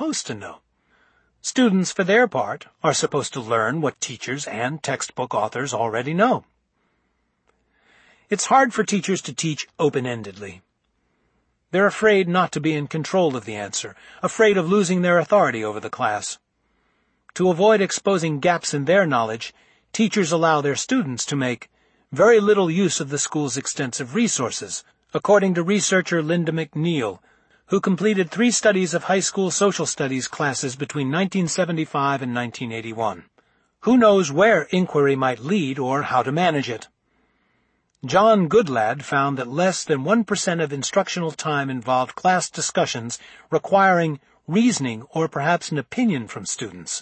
supposed to know. Students, for their part, are supposed to learn what teachers and textbook authors already know. It's hard for teachers to teach open-endedly. They're afraid not to be in control of the answer, afraid of losing their authority over the class. To avoid exposing gaps in their knowledge, teachers allow their students to make very little use of the school's extensive resources, according to researcher Linda McNeil, who completed 3 studies of high school social studies classes between 1975 and 1981. Who knows where inquiry might lead or how to manage it? John Goodlad found that less than 1% of instructional time involved class discussions requiring reasoning or perhaps an opinion from students.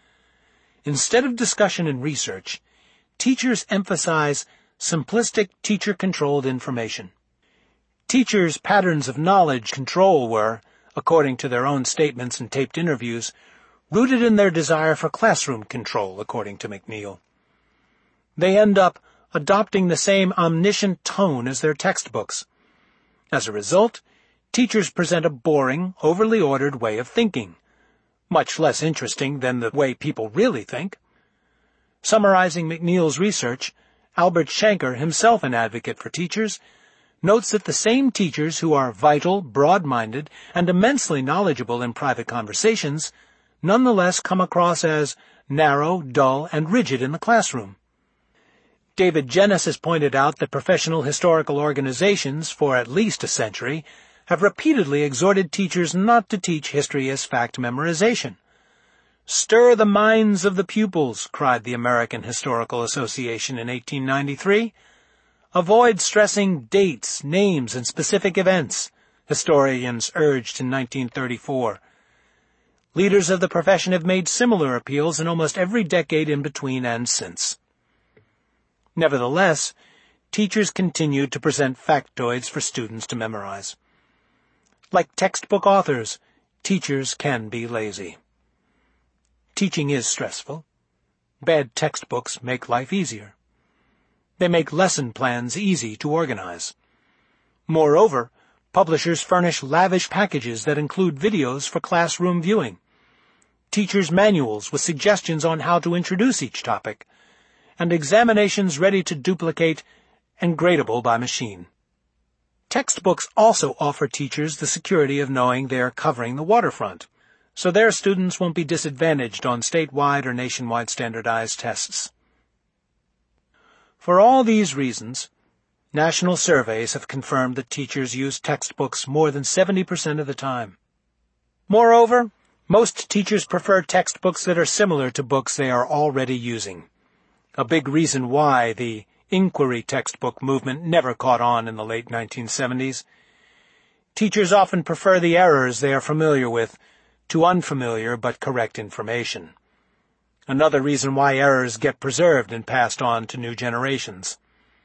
Instead of discussion and research, teachers emphasize simplistic teacher-controlled information. Teachers' patterns of knowledge control were, according to their own statements and taped interviews, rooted in their desire for classroom control, according to McNeil. They end up adopting the same omniscient tone as their textbooks. As a result, teachers present a boring, overly ordered way of thinking, much less interesting than the way people really think. Summarizing McNeil's research, Albert Shanker, himself an advocate for teachers, notes that the same teachers who are vital, broad-minded, and immensely knowledgeable in private conversations nonetheless come across as narrow, dull, and rigid in the classroom. David Jennis has pointed out that professional historical organizations, for at least a century, have repeatedly exhorted teachers not to teach history as fact memorization. "Stir the minds of the pupils," cried the American Historical Association in 1893. "Avoid stressing dates, names, and specific events," historians urged in 1934. Leaders of the profession have made similar appeals in almost every decade in between and since. Nevertheless, teachers continue to present factoids for students to memorize. Like textbook authors, teachers can be lazy. Teaching is stressful. Bad textbooks make life easier. They make lesson plans easy to organize. Moreover, publishers furnish lavish packages that include videos for classroom viewing, teachers' manuals with suggestions on how to introduce each topic, and examinations ready to duplicate and gradable by machine. Textbooks also offer teachers the security of knowing they are covering the waterfront, so their students won't be disadvantaged on statewide or nationwide standardized tests. For all these reasons, national surveys have confirmed that teachers use textbooks more than 70% of the time. Moreover, most teachers prefer textbooks that are similar to books they are already using. A big reason why the inquiry textbook movement never caught on in the late 1970s. Teachers often prefer the errors they are familiar with to unfamiliar but correct information. Another reason why errors get preserved and passed on to new generations.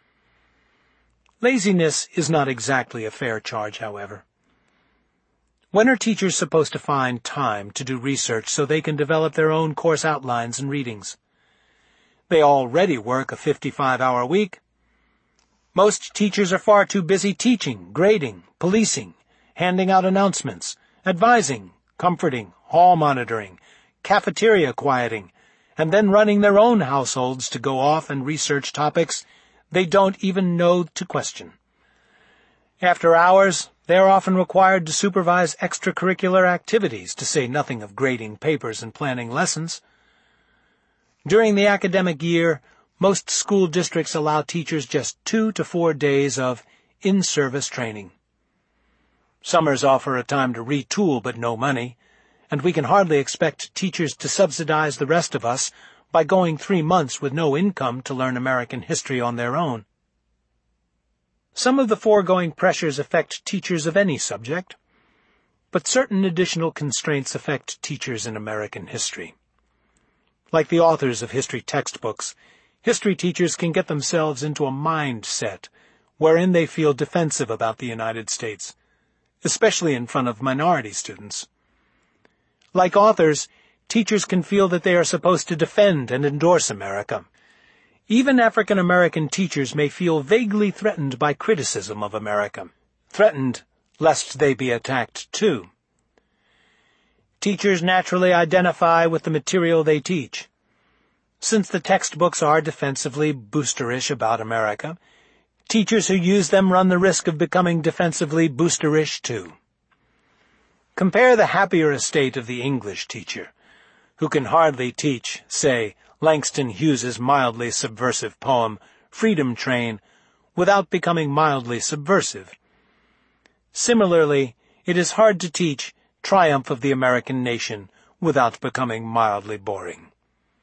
Laziness is not exactly a fair charge, however. When are teachers supposed to find time to do research so they can develop their own course outlines and readings? They already work a 55-hour week. Most teachers are far too busy teaching, grading, policing, handing out announcements, advising, comforting, hall monitoring, cafeteria quieting, and then running their own households to go off and research topics they don't even know to question. After hours, they are often required to supervise extracurricular activities, to say nothing of grading papers and planning lessons. During the academic year, most school districts allow teachers just 2 to 4 days of in-service training. Summers offer a time to retool but no money, and we can hardly expect teachers to subsidize the rest of us by going 3 months with no income to learn American history on their own. Some of the foregoing pressures affect teachers of any subject, but certain additional constraints affect teachers in American history. Like the authors of history textbooks, history teachers can get themselves into a mindset wherein they feel defensive about the United States, especially in front of minority students. Like authors, teachers can feel that they are supposed to defend and endorse America. Even African American teachers may feel vaguely threatened by criticism of America, threatened lest they be attacked too. Teachers naturally identify with the material they teach. Since the textbooks are defensively boosterish about America, teachers who use them run the risk of becoming defensively boosterish too. Compare the happier estate of the English teacher, who can hardly teach, say, Langston Hughes's mildly subversive poem, Freedom Train, without becoming mildly subversive. Similarly, it is hard to teach Triumph of the American Nation without becoming mildly boring.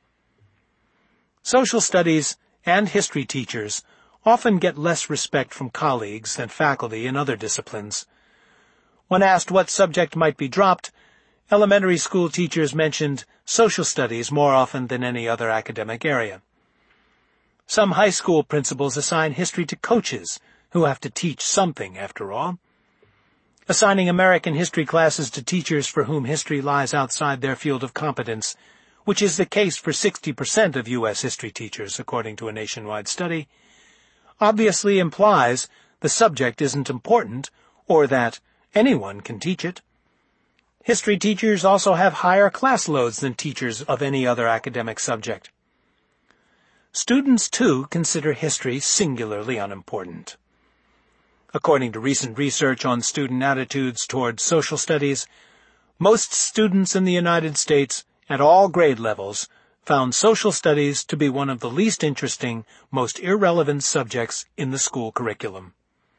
Social studies and history teachers often get less respect from colleagues than faculty in other disciplines. When asked what subject might be dropped, elementary school teachers mentioned social studies more often than any other academic area. Some high school principals assign history to coaches, who have to teach something, after all. Assigning American history classes to teachers for whom history lies outside their field of competence, which is the case for 60% of U.S. history teachers, according to a nationwide study, obviously implies the subject isn't important or that anyone can teach it. History teachers also have higher class loads than teachers of any other academic subject. Students, too, consider history singularly unimportant. According to recent research on student attitudes toward social studies, most students in the United States at all grade levels found social studies to be one of the least interesting, most irrelevant subjects in the school curriculum.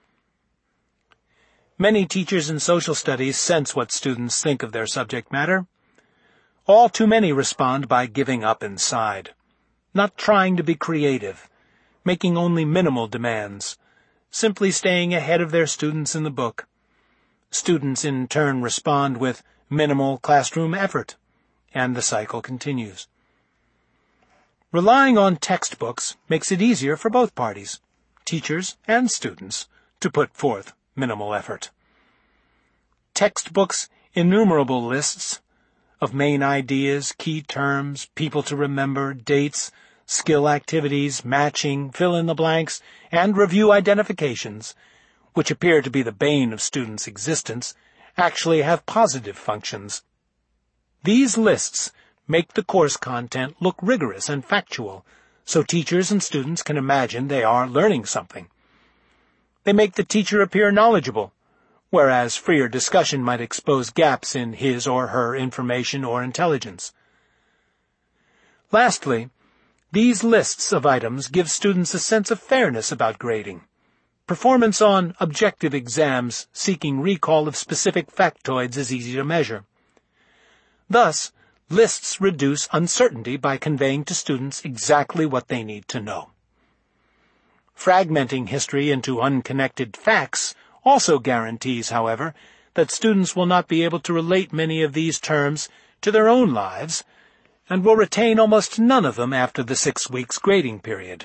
Many teachers in social studies sense what students think of their subject matter. All too many respond by giving up inside, not trying to be creative, making only minimal demands, simply staying ahead of their students in the book. Students in turn respond with minimal classroom effort, and the cycle continues. Relying on textbooks makes it easier for both parties, teachers and students, to put forth minimal effort. Textbooks' innumerable lists of main ideas, key terms, people to remember, dates, skill activities, matching, fill-in-the-blanks, and review identifications, which appear to be the bane of students' existence, actually have positive functions. These lists make the course content look rigorous and factual, so teachers and students can imagine they are learning something. They make the teacher appear knowledgeable, whereas freer discussion might expose gaps in his or her information or intelligence. Lastly, these lists of items give students a sense of fairness about grading. Performance on objective exams seeking recall of specific factoids is easy to measure. Thus, lists reduce uncertainty by conveying to students exactly what they need to know. Fragmenting history into unconnected facts also guarantees, however, that students will not be able to relate many of these terms to their own lives and will retain almost none of them after the 6 weeks grading period.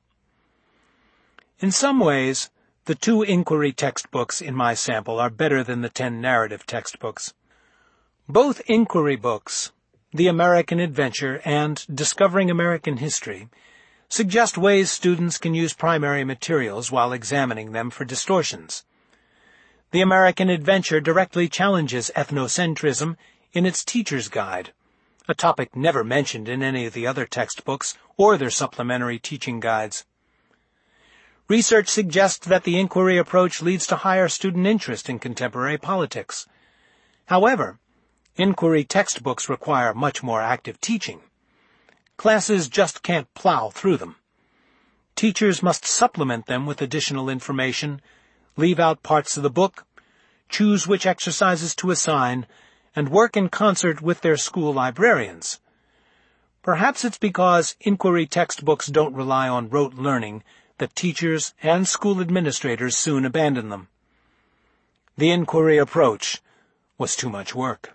In some ways, the 2 inquiry textbooks in my sample are better than the 10 narrative textbooks. Both inquiry books, The American Adventure and Discovering American History, suggest ways students can use primary materials while examining them for distortions. The American Adventure directly challenges ethnocentrism in its teacher's guide, a topic never mentioned in any of the other textbooks or their supplementary teaching guides. Research suggests that the inquiry approach leads to higher student interest in contemporary politics. However, inquiry textbooks require much more active teaching. Classes just can't plow through them. Teachers must supplement them with additional information, leave out parts of the book, choose which exercises to assign, and work in concert with their school librarians. Perhaps it's because inquiry textbooks don't rely on rote learning that teachers and school administrators soon abandon them. The inquiry approach was too much work.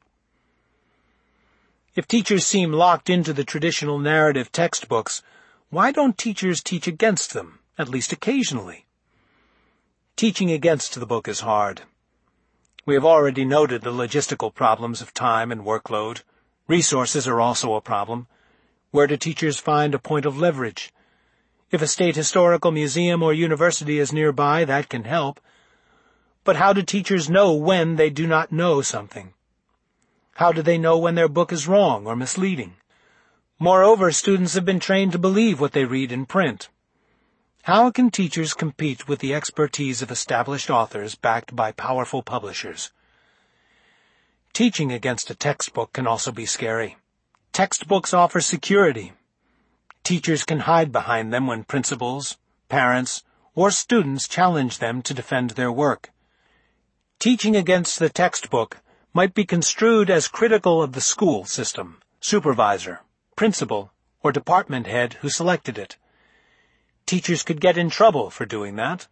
If teachers seem locked into the traditional narrative textbooks, why don't teachers teach against them, at least occasionally? Teaching against the book is hard. We have already noted the logistical problems of time and workload. Resources are also a problem. Where do teachers find a point of leverage? If a state historical museum or university is nearby, that can help. But how do teachers know when they do not know something? How do they know when their book is wrong or misleading? Moreover, students have been trained to believe what they read in print. How can teachers compete with the expertise of established authors backed by powerful publishers? Teaching against a textbook can also be scary. Textbooks offer security. Teachers can hide behind them when principals, parents, or students challenge them to defend their work. Teaching against the textbook might be construed as critical of the school system, supervisor, principal, or department head who selected it. Teachers could get in trouble for doing that.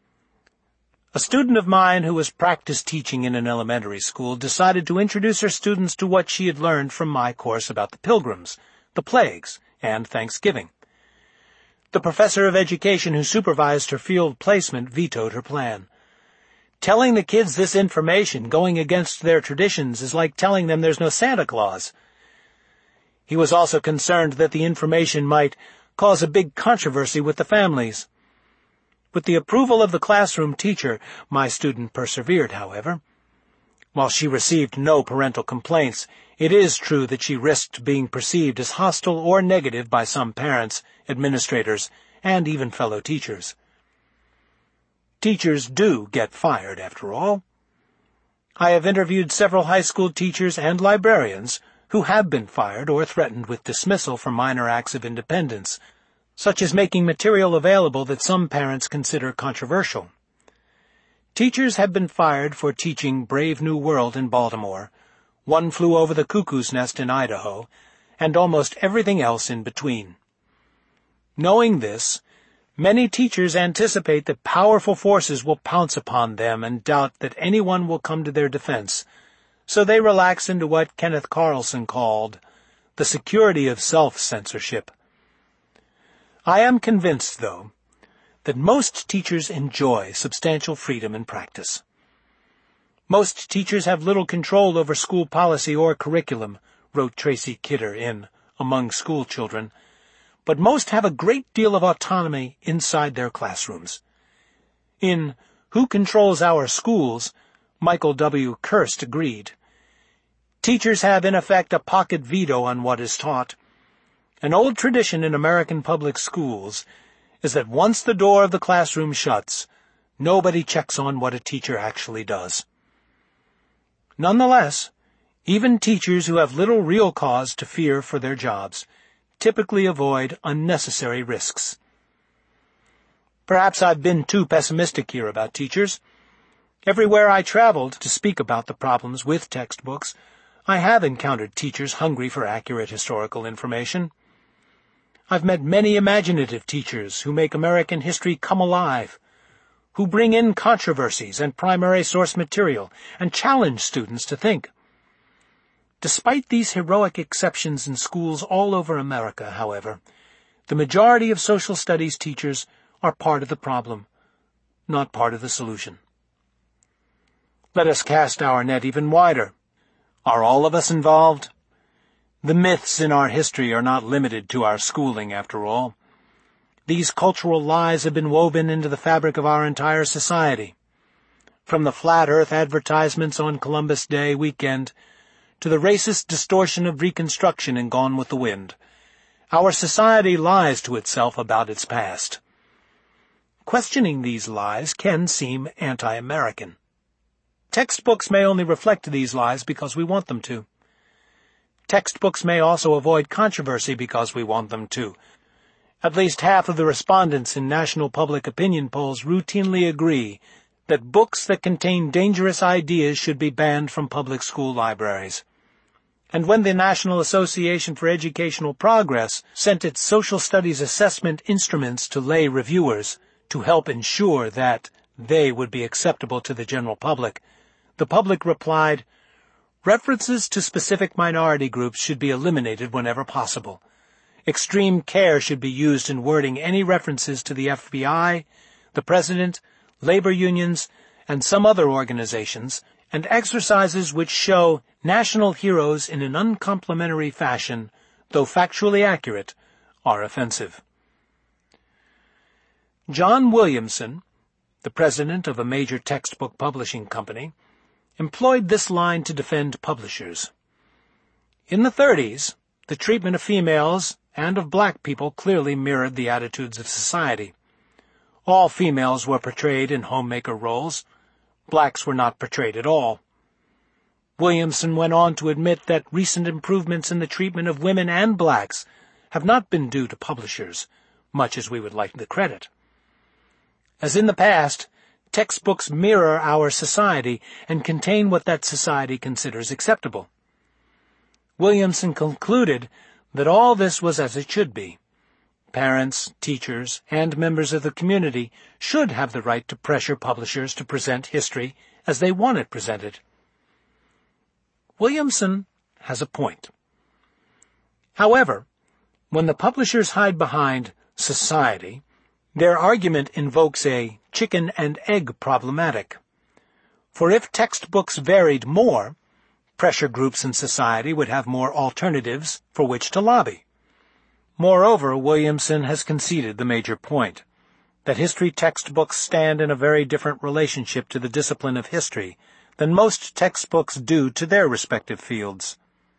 A student of mine who was practice teaching in an elementary school decided to introduce her students to what she had learned from my course about the Pilgrims, the plagues, and Thanksgiving. The professor of education who supervised her field placement vetoed her plan. Telling the kids this information, going against their traditions, is like telling them there's no Santa Claus. He was also concerned that the information might cause a big controversy with the families. With the approval of the classroom teacher, my student persevered, however. While she received no parental complaints, it is true that she risked being perceived as hostile or negative by some parents, administrators, and even fellow teachers. Teachers do get fired, after all. I have interviewed several high school teachers and librarians who have been fired or threatened with dismissal for minor acts of independence, such as making material available that some parents consider controversial. Teachers have been fired for teaching Brave New World in Baltimore, One Flew Over the Cuckoo's Nest in Idaho, and almost everything else in between. Knowing this, many teachers anticipate that powerful forces will pounce upon them and doubt that anyone will come to their defense, so they relax into what Kenneth Carlson called the security of self-censorship. I am convinced, though, that most teachers enjoy substantial freedom in practice. Most teachers have little control over school policy or curriculum, wrote Tracy Kidder in Among School Children, but most have a great deal of autonomy inside their classrooms. In Who Controls Our Schools, Michael W. Kirst agreed. Teachers have in effect a pocket veto on what is taught. An old tradition in American public schools is that once the door of the classroom shuts, nobody checks on what a teacher actually does. Nonetheless, even teachers who have little real cause to fear for their jobs typically avoid unnecessary risks. Perhaps I've been too pessimistic here about teachers. Everywhere I traveled to speak about the problems with textbooks, I have encountered teachers hungry for accurate historical information. I've met many imaginative teachers who make American history come alive, who bring in controversies and primary source material and challenge students to think. Despite these heroic exceptions in schools all over America, however, the majority of social studies teachers are part of the problem, not part of the solution. Let us cast our net even wider. Are all of us involved? The myths in our history are not limited to our schooling, after all. These cultural lies have been woven into the fabric of our entire society. From the flat earth advertisements on Columbus Day weekend to the racist distortion of Reconstruction in Gone with the Wind, our society lies to itself about its past. Questioning these lies can seem anti-American. Textbooks may only reflect these lies because we want them to. Textbooks may also avoid controversy because we want them to. At least half of the respondents in national public opinion polls routinely agree that books that contain dangerous ideas should be banned from public school libraries. And when the National Association for Educational Progress sent its social studies assessment instruments to lay reviewers to help ensure that they would be acceptable to the general public, the public replied, "References to specific minority groups should be eliminated whenever possible. Extreme care should be used in wording any references to the FBI, the President, labor unions, and some other organizations, and exercises which show national heroes in an uncomplimentary fashion, though factually accurate, are offensive." John Williamson, the president of a major textbook publishing company, employed this line to defend publishers. In the 30s, the treatment of females and of black people clearly mirrored the attitudes of society. All females were portrayed in homemaker roles. Blacks were not portrayed at all. Williamson went on to admit that recent improvements in the treatment of women and blacks have not been due to publishers, much as we would like the credit. As in the past, textbooks mirror our society and contain what that society considers acceptable. Williamson concluded that all this was as it should be. Parents, teachers, and members of the community should have the right to pressure publishers to present history as they want it presented. Williamson has a point. However, when the publishers hide behind society, their argument invokes a chicken and egg problematic. For if textbooks varied more, pressure groups in society would have more alternatives for which to lobby. Moreover, Williamson has conceded the major point, that history textbooks stand in a very different relationship to the discipline of history than most textbooks do to their respective fields.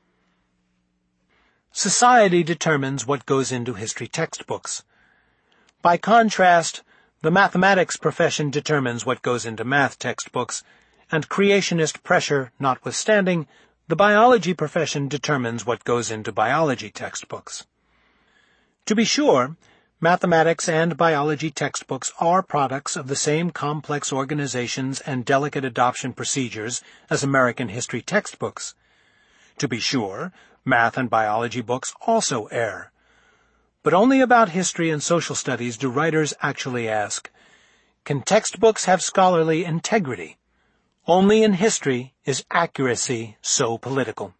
Society determines what goes into history textbooks. By contrast, the mathematics profession determines what goes into math textbooks, and creationist pressure notwithstanding, the biology profession determines what goes into biology textbooks. To be sure, mathematics and biology textbooks are products of the same complex organizations and delicate adoption procedures as American history textbooks. To be sure, math and biology books also err. But only about history and social studies do writers actually ask, can textbooks have scholarly integrity? Only in history is accuracy so political.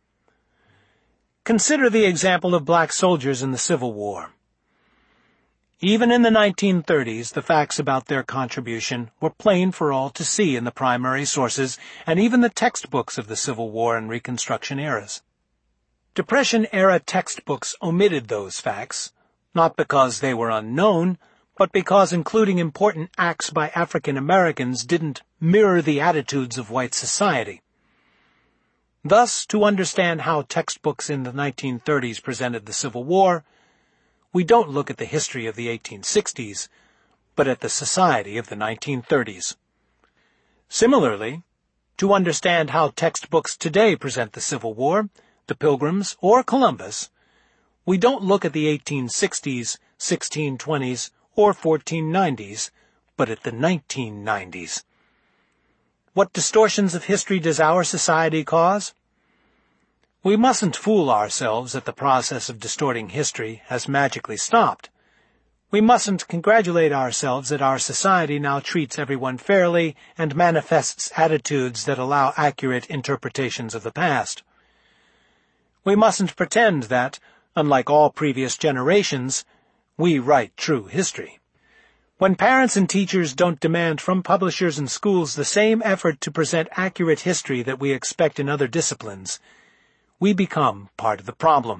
Consider the example of black soldiers in the Civil War. Even in the 1930s, the facts about their contribution were plain for all to see in the primary sources and even the textbooks of the Civil War and Reconstruction eras. Depression-era textbooks omitted those facts, not because they were unknown, but because including important acts by African Americans didn't mirror the attitudes of white society. Thus, to understand how textbooks in the 1930s presented the Civil War, we don't look at the history of the 1860s, but at the society of the 1930s. Similarly, to understand how textbooks today present the Civil War, the Pilgrims, or Columbus, we don't look at the 1860s, 1620s, or 1490s, but at the 1990s. What distortions of history does our society cause? We mustn't fool ourselves that the process of distorting history has magically stopped. We mustn't congratulate ourselves that our society now treats everyone fairly and manifests attitudes that allow accurate interpretations of the past. We mustn't pretend that, unlike all previous generations, we write true history. When parents and teachers don't demand from publishers and schools the same effort to present accurate history that we expect in other disciplines, we become part of the problem.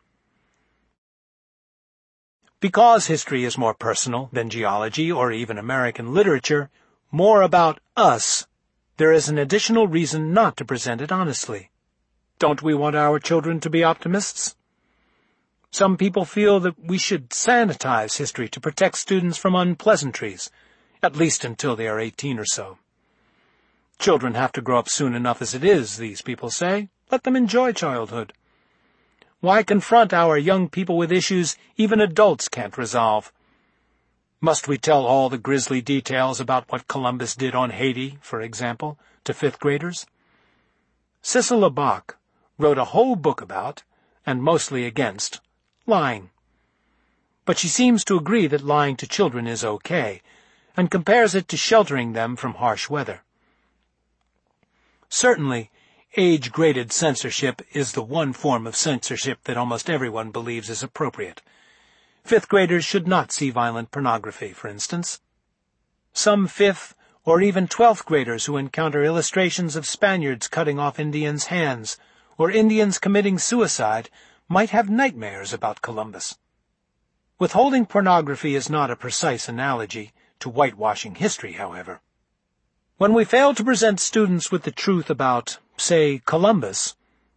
Because history is more personal than geology or even American literature, more about us, there is an additional reason not to present it honestly. Don't we want our children to be optimists? Some people feel that we should sanitize history to protect students from unpleasantries, at least until they are 18 or so. Children have to grow up soon enough as it is, these people say. Let them enjoy childhood. Why confront our young people with issues even adults can't resolve? Must we tell all the grisly details about what Columbus did on Haiti, for example, to fifth graders? Cecil LeBach wrote a whole book about, and mostly against, lying. But she seems to agree that lying to children is okay, and compares it to sheltering them from harsh weather. Certainly, age-graded censorship is the one form of censorship that almost everyone believes is appropriate. Fifth graders should not see violent pornography, for instance. Some fifth or even 12th graders who encounter illustrations of Spaniards cutting off Indians' hands or Indians committing suicide might have nightmares about Columbus. Withholding pornography is not a precise analogy to whitewashing history, however. When we fail to present students with the truth about, say, Columbus,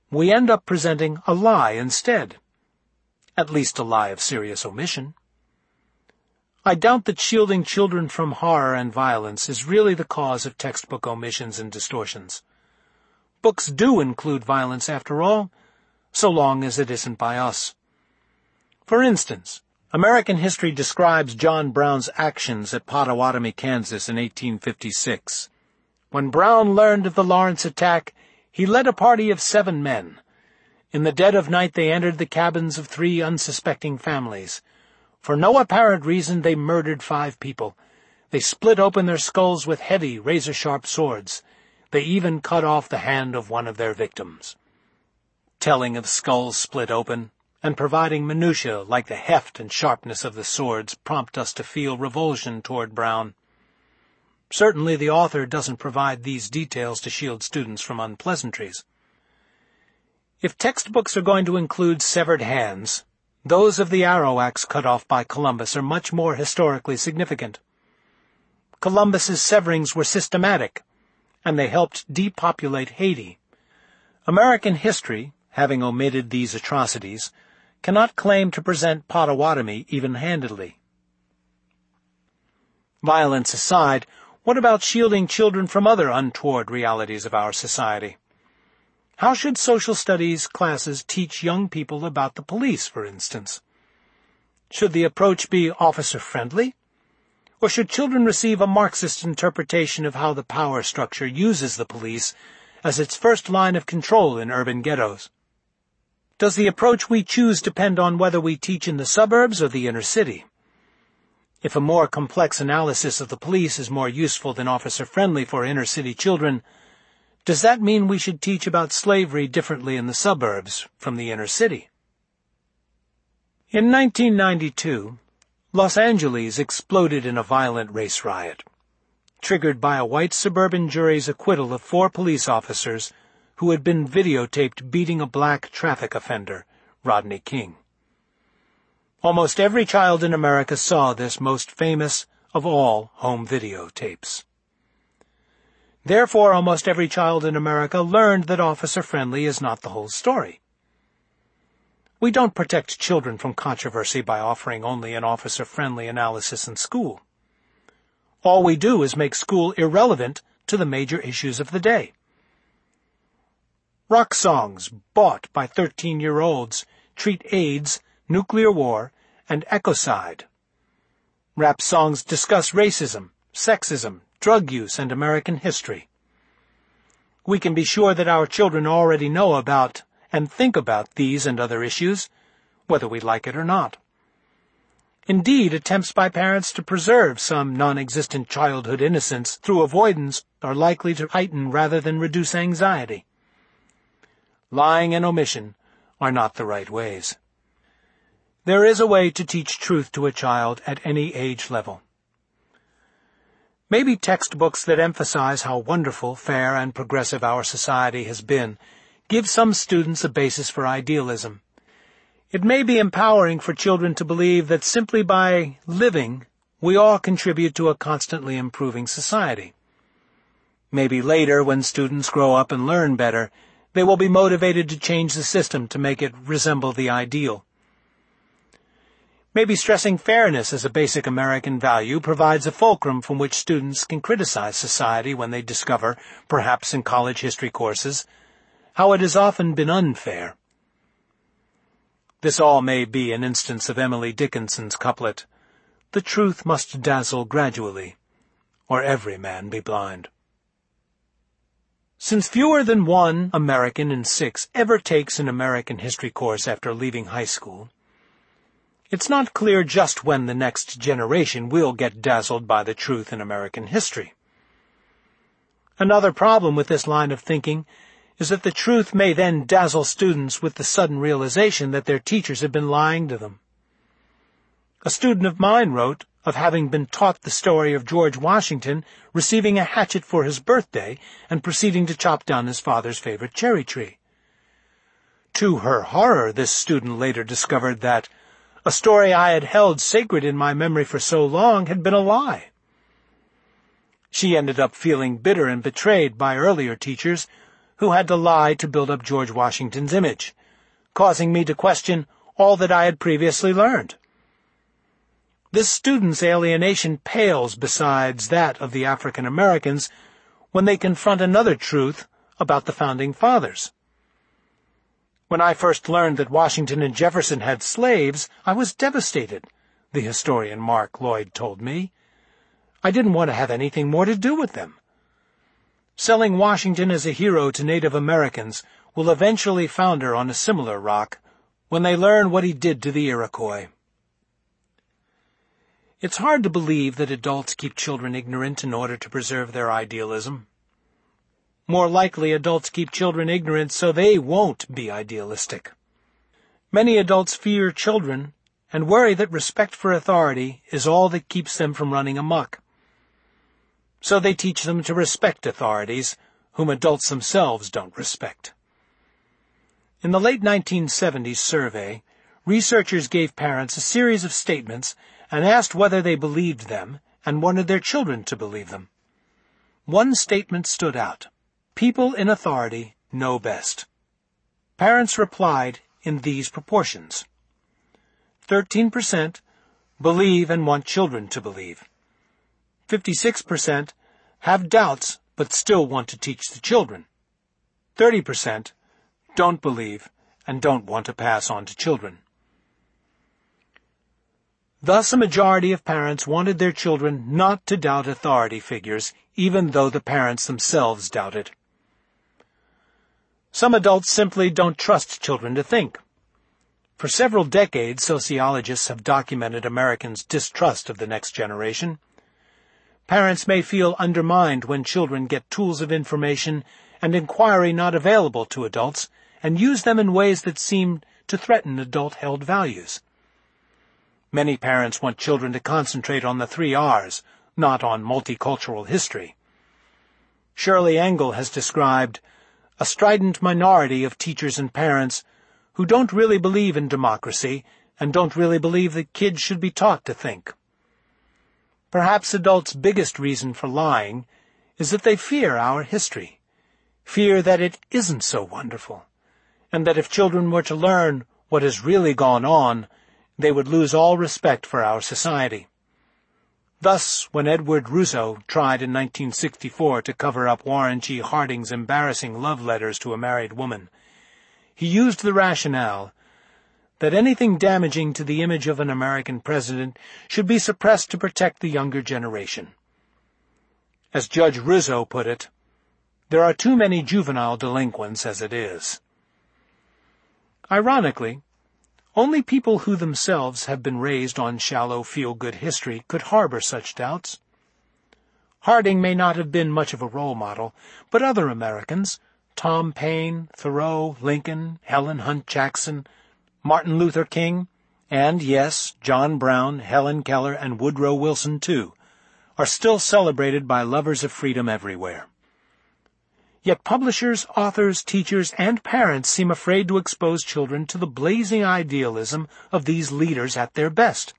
we end up presenting a lie instead. At least a lie of serious omission. I doubt that shielding children from horror and violence is really the cause of textbook omissions and distortions. Books do include violence after all, so long as it isn't by us. For instance, American history describes John Brown's actions at Pottawatomie, Kansas in 1856. When Brown learned of the Lawrence attack, he led a party of 7 men. In the dead of night they entered the cabins of 3 unsuspecting families. For no apparent reason they murdered 5 people. They split open their skulls with heavy, razor-sharp swords. They even cut off the hand of one of their victims. Telling of skulls split open, and providing minutiae like the heft and sharpness of the swords prompt us to feel revulsion toward Brown. Certainly the author doesn't provide these details to shield students from unpleasantries. If textbooks are going to include severed hands, those of the arrow axe cut off by Columbus are much more historically significant. Columbus's severings were systematic, and they helped depopulate Haiti. American history, having omitted these atrocities, cannot claim to present Pottawatomie even-handedly. Violence aside, what about shielding children from other untoward realities of our society? How should social studies classes teach young people about the police, for instance? Should the approach be officer-friendly? Or should children receive a Marxist interpretation of how the power structure uses the police as its first line of control in urban ghettos? Does the approach we choose depend on whether we teach in the suburbs or the inner city? If a more complex analysis of the police is more useful than officer-friendly for inner-city children, does that mean we should teach about slavery differently in the suburbs from the inner city? In 1992, Los Angeles exploded in a violent race riot, triggered by a white suburban jury's acquittal of 4 police officers who had been videotaped beating a black traffic offender, Rodney King. Almost every child in America saw this most famous of all home videotapes. Therefore, almost every child in America learned that officer-friendly is not the whole story. We don't protect children from controversy by offering only an officer-friendly analysis in school. All we do is make school irrelevant to the major issues of the day. Rock songs bought by 13-year-olds treat AIDS, nuclear war, and ecocide. Rap songs discuss racism, sexism, drug use, and American history. We can be sure that our children already know about and think about these and other issues, whether we like it or not. Indeed, attempts by parents to preserve some non-existent childhood innocence through avoidance are likely to heighten rather than reduce anxiety. Lying and omission are not the right ways. There is a way to teach truth to a child at any age level. Maybe textbooks that emphasize how wonderful, fair, and progressive our society has been give some students a basis for idealism. It may be empowering for children to believe that simply by living, we all contribute to a constantly improving society. Maybe later, when students grow up and learn better, they will be motivated to change the system to make it resemble the ideal. Maybe stressing fairness as a basic American value provides a fulcrum from which students can criticize society when they discover, perhaps in college history courses, how it has often been unfair. This all may be an instance of Emily Dickinson's couplet, "The truth must dazzle gradually, or every man be blind." Since fewer than 1 American in 6 ever takes an American history course after leaving high school, it's not clear just when the next generation will get dazzled by the truth in American history. Another problem with this line of thinking is that the truth may then dazzle students with the sudden realization that their teachers have been lying to them. A student of mine wrote of having been taught the story of George Washington receiving a hatchet for his birthday and proceeding to chop down his father's favorite cherry tree. To her horror, this student later discovered that a story I had held sacred in my memory for so long had been a lie. She ended up feeling bitter and betrayed by earlier teachers who had to lie to build up George Washington's image, causing me to question all that I had previously learned. This student's alienation pales beside that of the African Americans when they confront another truth about the Founding Fathers. When I first learned that Washington and Jefferson had slaves, I was devastated, the historian Mark Lloyd told me. I didn't want to have anything more to do with them. Selling Washington as a hero to Native Americans will eventually founder on a similar rock when they learn what he did to the Iroquois. It's hard to believe that adults keep children ignorant in order to preserve their idealism. More likely, adults keep children ignorant so they won't be idealistic. Many adults fear children and worry that respect for authority is all that keeps them from running amok. So they teach them to respect authorities, whom adults themselves don't respect. In the late 1970s survey, researchers gave parents a series of statements and asked whether they believed them and wanted their children to believe them. One statement stood out. People in authority know best. Parents replied in these proportions. 13% believe and want children to believe. 56% have doubts but still want to teach the children. 30% don't believe and don't want to pass on to children. Thus, a majority of parents wanted their children not to doubt authority figures, even though the parents themselves doubted. Some adults simply don't trust children to think. For several decades, sociologists have documented Americans' distrust of the next generation. Parents may feel undermined when children get tools of information and inquiry not available to adults and use them in ways that seem to threaten adult-held values. Many parents want children to concentrate on the 3 R's, not on multicultural history. Shirley Engle has described a strident minority of teachers and parents who don't really believe in democracy and don't really believe that kids should be taught to think. Perhaps adults' biggest reason for lying is that they fear our history, fear that it isn't so wonderful, and that if children were to learn what has really gone on, they would lose all respect for our society. Thus, when Edward Rousseau tried in 1964 to cover up Warren G. Harding's embarrassing love letters to a married woman, he used the rationale that anything damaging to the image of an American president should be suppressed to protect the younger generation. As Judge Rizzo put it, there are too many juvenile delinquents as it is. Ironically, only people who themselves have been raised on shallow feel-good history could harbor such doubts. Harding may not have been much of a role model, but other Americans, Tom Paine, Thoreau, Lincoln, Helen Hunt Jackson, Martin Luther King, and, yes, John Brown, Helen Keller, and Woodrow Wilson, too, are still celebrated by lovers of freedom everywhere. Yet publishers, authors, teachers, and parents seem afraid to expose children to the blazing idealism of these leaders at their best.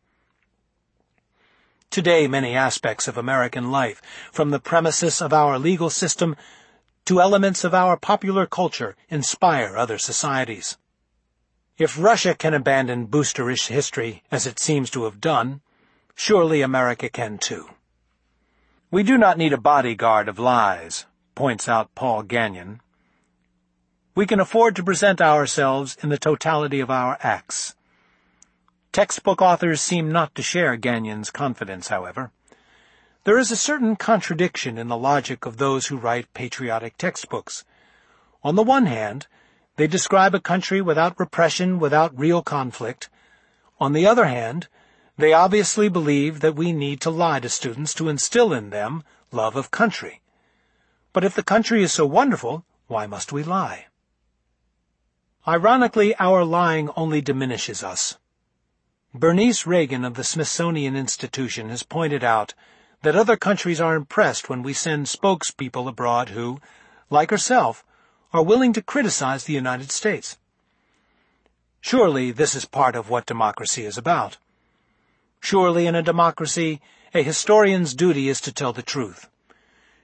Today, many aspects of American life, from the premises of our legal system to elements of our popular culture, inspire other societies. If Russia can abandon boosterish history, as it seems to have done, surely America can too. We do not need a bodyguard of lies, points out Paul Gagnon. We can afford to present ourselves in the totality of our acts. Textbook authors seem not to share Gagnon's confidence, however. There is a certain contradiction in the logic of those who write patriotic textbooks. On the one hand, they describe a country without repression, without real conflict. On the other hand, they obviously believe that we need to lie to students to instill in them love of country. But if the country is so wonderful, why must we lie? Ironically, our lying only diminishes us. Bernice Reagan of the Smithsonian Institution has pointed out that other countries are impressed when we send spokespeople abroad who, like herself, are willing to criticize the United States. Surely this is part of what democracy is about. Surely in a democracy, a historian's duty is to tell the truth.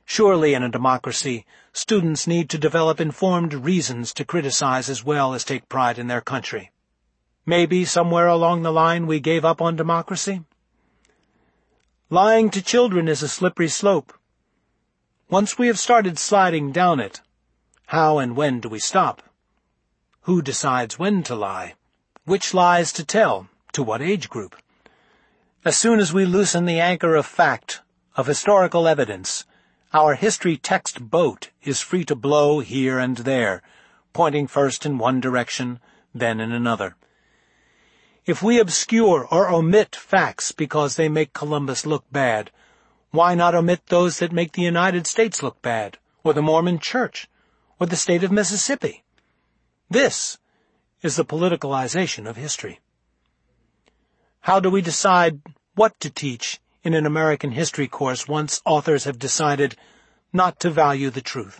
Surely in a democracy, students need to develop informed reasons to criticize as well as take pride in their country. Maybe somewhere along the line we gave up on democracy? Lying to children is a slippery slope. Once we have started sliding down it, how and when do we stop? Who decides when to lie? Which lies to tell? To what age group? As soon as we loosen the anchor of fact, of historical evidence, our history text boat is free to blow here and there, pointing first in one direction, then in another. If we obscure or omit facts because they make Columbus look bad, why not omit those that make the United States look bad, or the Mormon Church, or the state of Mississippi? This is the politicalization of history. How do we decide what to teach in an American history course once authors have decided not to value the truth?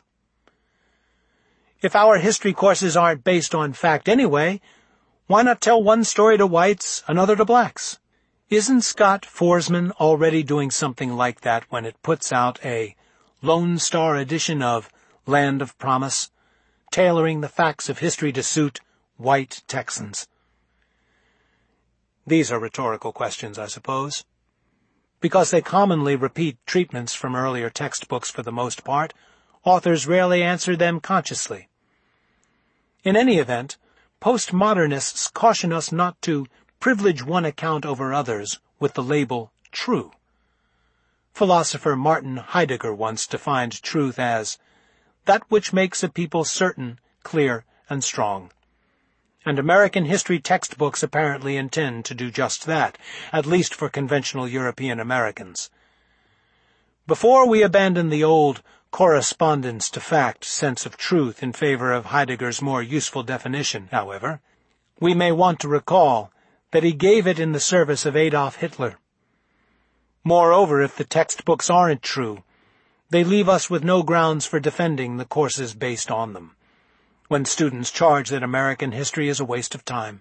If our history courses aren't based on fact anyway, why not tell one story to whites, another to blacks? Isn't Scott Foresman already doing something like that when it puts out a Lone Star edition of Land of Promise, tailoring the facts of history to suit white Texans? These are rhetorical questions, I suppose. Because they commonly repeat treatments from earlier textbooks for the most part, authors rarely answer them consciously. In any event, postmodernists caution us not to privilege one account over others with the label true. Philosopher Martin Heidegger once defined truth as that which makes a people certain, clear, and strong. And American history textbooks apparently intend to do just that, at least for conventional European Americans. Before we abandon the old correspondence to fact sense of truth in favor of Heidegger's more useful definition, however, we may want to recall that he gave it in the service of Adolf Hitler. Moreover, if the textbooks aren't true, they leave us with no grounds for defending the courses based on them, when students charge that American history is a waste of time.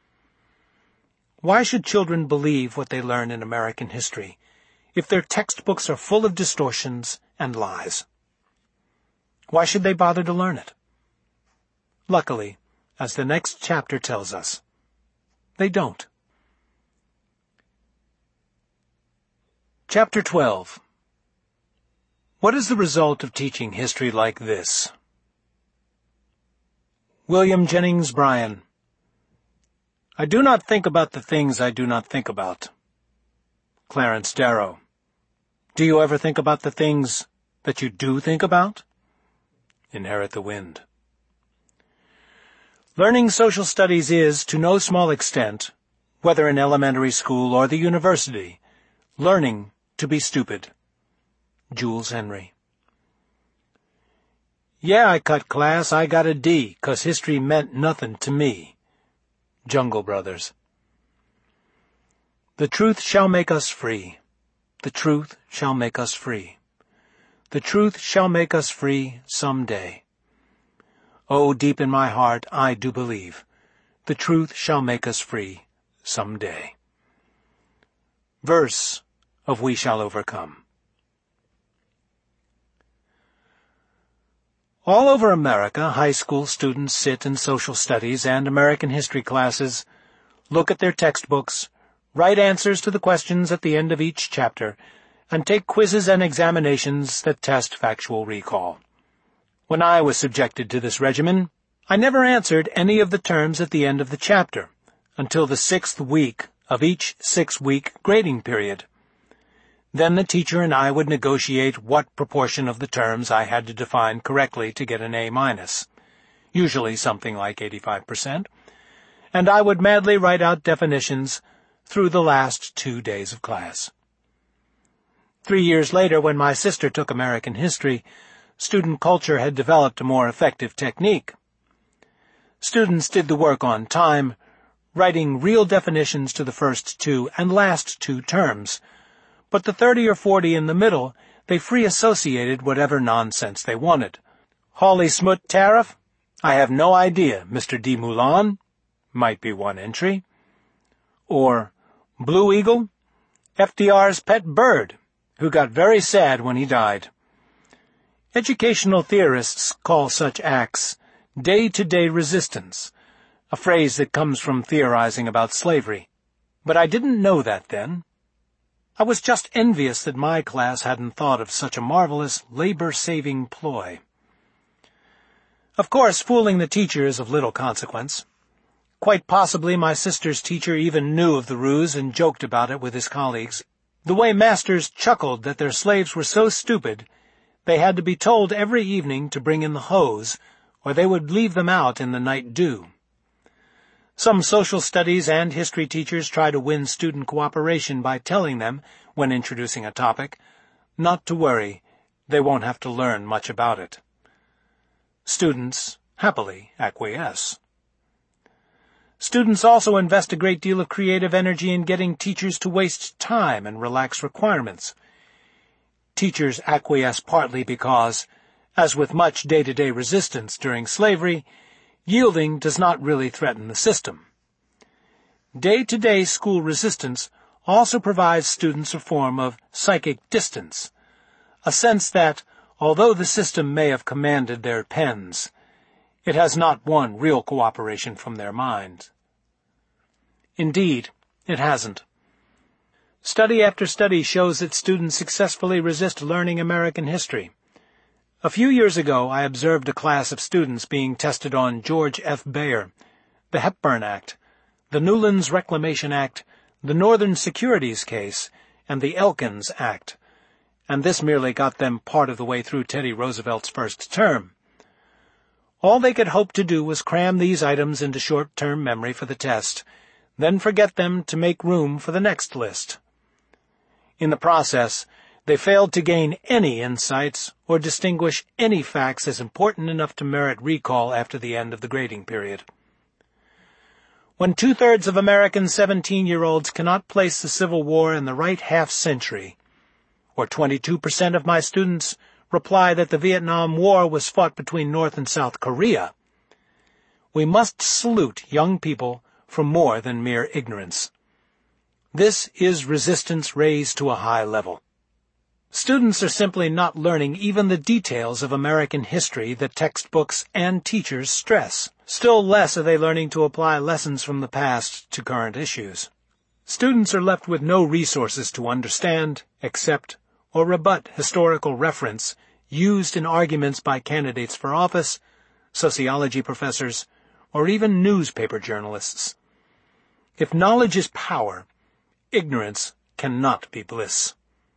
Why should children believe what they learn in American history if their textbooks are full of distortions and lies? Why should they bother to learn it? Luckily, as the next chapter tells us, they don't. Chapter 12. What is the result of teaching history like this? William Jennings Bryan. I do not think about the things I do not think about. Clarence Darrow. Do you ever think about the things that you do think about? Inherit the Wind. Learning social studies is, to no small extent, whether in elementary school or the university, learning to be stupid. Jules Henry. Yeah, I cut class. I got a D, 'cause history meant nothing to me. Jungle Brothers. The truth shall make us free. The truth shall make us free. The truth shall make us free some day. Oh, deep in my heart, I do believe the truth shall make us free some day. Verse of We Shall Overcome. All over America, high school students sit in social studies and American history classes, look at their textbooks, write answers to the questions at the end of each chapter, and take quizzes and examinations that test factual recall. When I was subjected to this regimen, I never answered any of the terms at the end of the chapter, until the 6th week of each 6-week grading period. Then the teacher and I would negotiate what proportion of the terms I had to define correctly to get an A-, usually something like 85%, and I would madly write out definitions through the last 2 days of class. 3 years later, when my sister took American history, student culture had developed a more effective technique. Students did the work on time, writing real definitions to the first 2 and last 2 terms, but the 30 or 40 in the middle, they free associated whatever nonsense they wanted. Hawley Smoot Tariff? I have no idea, Mr. de Moulin, might be one entry. Or Blue Eagle? FDR's pet bird, who got very sad when he died. Educational theorists call such acts day-to-day resistance, a phrase that comes from theorizing about slavery. But I didn't know that then. I was just envious that my class hadn't thought of such a marvelous labor-saving ploy. Of course, fooling the teacher is of little consequence. Quite possibly my sister's teacher even knew of the ruse and joked about it with his colleagues. The way masters chuckled that their slaves were so stupid, they had to be told every evening to bring in the hose, or they would leave them out in the night dew. Some social studies and history teachers try to win student cooperation by telling them, when introducing a topic, not to worry, they won't have to learn much about it. Students happily acquiesce. Students also invest a great deal of creative energy in getting teachers to waste time and relax requirements. Teachers acquiesce partly because, as with much day-to-day resistance during slavery, yielding does not really threaten the system. Day-to-day school resistance also provides students a form of psychic distance, a sense that, although the system may have commanded their pens, it has not won real cooperation from their minds. Indeed, it hasn't. Study after study shows that students successfully resist learning American history. A few years ago, I observed a class of students being tested on George F. Bayer, the Hepburn Act, the Newlands Reclamation Act, the Northern Securities Case, and the Elkins Act, and this merely got them part of the way through Teddy Roosevelt's first term. All they could hope to do was cram these items into short-term memory for the test, then forget them to make room for the next list. In the process, they failed to gain any insights or distinguish any facts as important enough to merit recall after the end of the grading period. When 2/3 of American 17-year-olds cannot place the Civil War in the right half-century, or 22% of my students reply that the Vietnam War was fought between North and South Korea, we must salute young people for more than mere ignorance. This is resistance raised to a high level. Students are simply not learning even the details of American history that textbooks and teachers stress. Still less are they learning to apply lessons from the past to current issues. Students are left with no resources to understand, accept, or rebut historical reference used in arguments by candidates for office, sociology professors, or even newspaper journalists. If knowledge is power, ignorance cannot be bliss.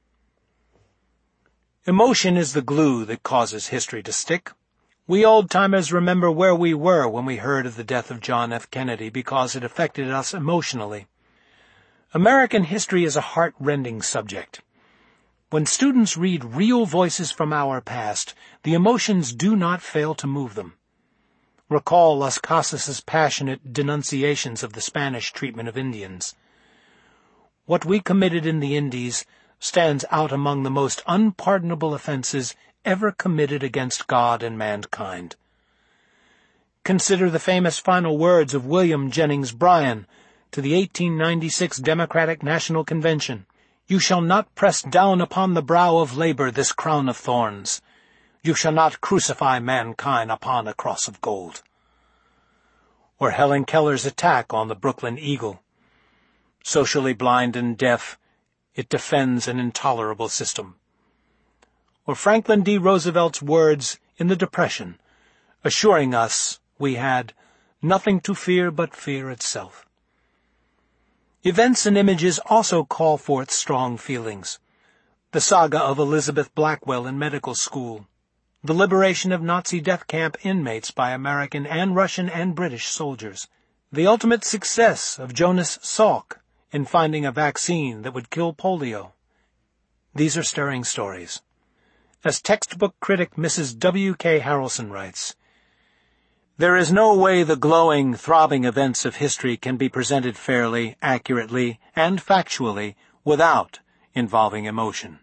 Emotion is the glue that causes history to stick. We old-timers remember where we were when we heard of the death of John F. Kennedy because it affected us emotionally. American history is a heart-rending subject. When students read real voices from our past, the emotions do not fail to move them. Recall Las Casas's passionate denunciations of the Spanish treatment of Indians. What we committed in the Indies stands out among the most unpardonable offenses ever committed against God and mankind. Consider the famous final words of William Jennings Bryan to the 1896 Democratic National Convention. "You shall not press down upon the brow of labor this crown of thorns. You shall not crucify mankind upon a cross of gold." Or Helen Keller's attack on the Brooklyn Eagle. Socially blind and deaf, it defends an intolerable system. Or Franklin D. Roosevelt's words in the Depression, assuring us we had nothing to fear but fear itself. Events and images also call forth strong feelings. The saga of Elizabeth Blackwell in medical school, the liberation of Nazi death camp inmates by American and Russian and British soldiers, the ultimate success of Jonas Salk in finding a vaccine that would kill polio. These are stirring stories. As textbook critic Mrs. W.K. Harrelson writes, "There is no way the glowing, throbbing events of history can be presented fairly, accurately, and factually without involving emotion."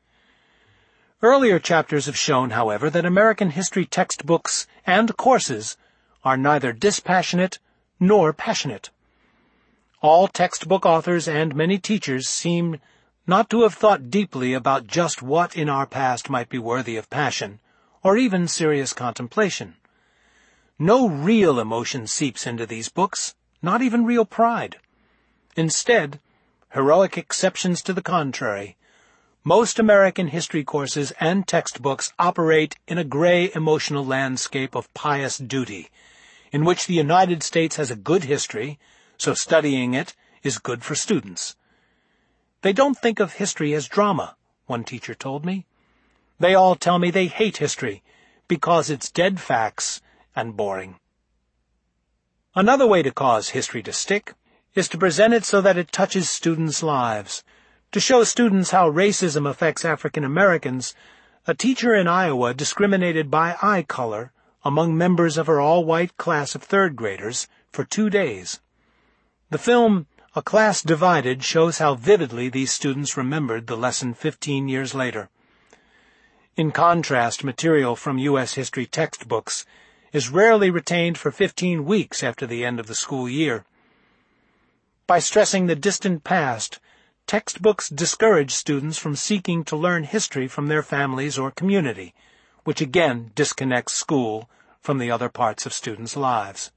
Earlier chapters have shown, however, that American history textbooks and courses are neither dispassionate nor passionate. All textbook authors and many teachers seem not to have thought deeply about just what in our past might be worthy of passion, or even serious contemplation. No real emotion seeps into these books, not even real pride. Instead, heroic exceptions to the contrary. Most American history courses and textbooks operate in a gray emotional landscape of pious duty, in which the United States has a good history, so studying it is good for students. They don't think of history as drama, one teacher told me. They all tell me they hate history because it's dead facts and boring. Another way to cause history to stick is to present it so that it touches students' lives. To show students how racism affects African Americans, a teacher in Iowa discriminated by eye color among members of her all-white class of third graders for 2 days. The film, A Class Divided, shows how vividly these students remembered the lesson 15 years later. In contrast, material from U.S. history textbooks is rarely retained for 15 weeks after the end of the school year. By stressing the distant past, textbooks discourage students from seeking to learn history from their families or community, which again disconnects school from the other parts of students' lives.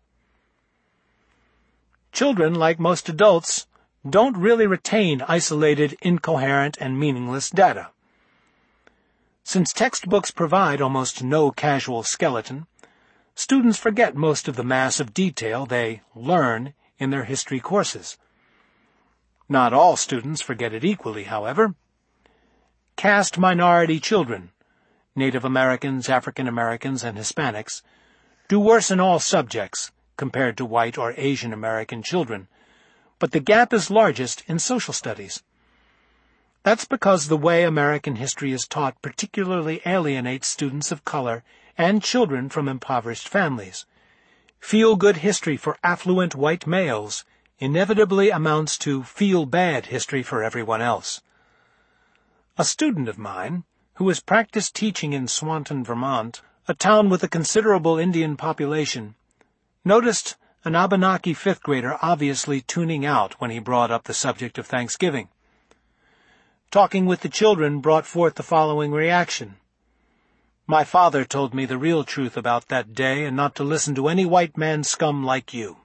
Children, like most adults, don't really retain isolated, incoherent, and meaningless data. Since textbooks provide almost no casual skeleton, students forget most of the mass of detail they learn in their history courses. Not all students forget it equally, however. Caste minority children, Native Americans, African Americans, and Hispanics, do worse in all subjects compared to white or Asian American children, but the gap is largest in social studies. That's because the way American history is taught particularly alienates students of color and children from impoverished families. Feel-good history for affluent white males inevitably amounts to feel-bad history for everyone else. A student of mine, who has practiced teaching in Swanton, Vermont, a town with a considerable Indian population, noticed an Abenaki fifth grader obviously tuning out when he brought up the subject of Thanksgiving. Talking with the children brought forth the following reaction. "My father told me the real truth about that day and not to listen to any white man scum like you."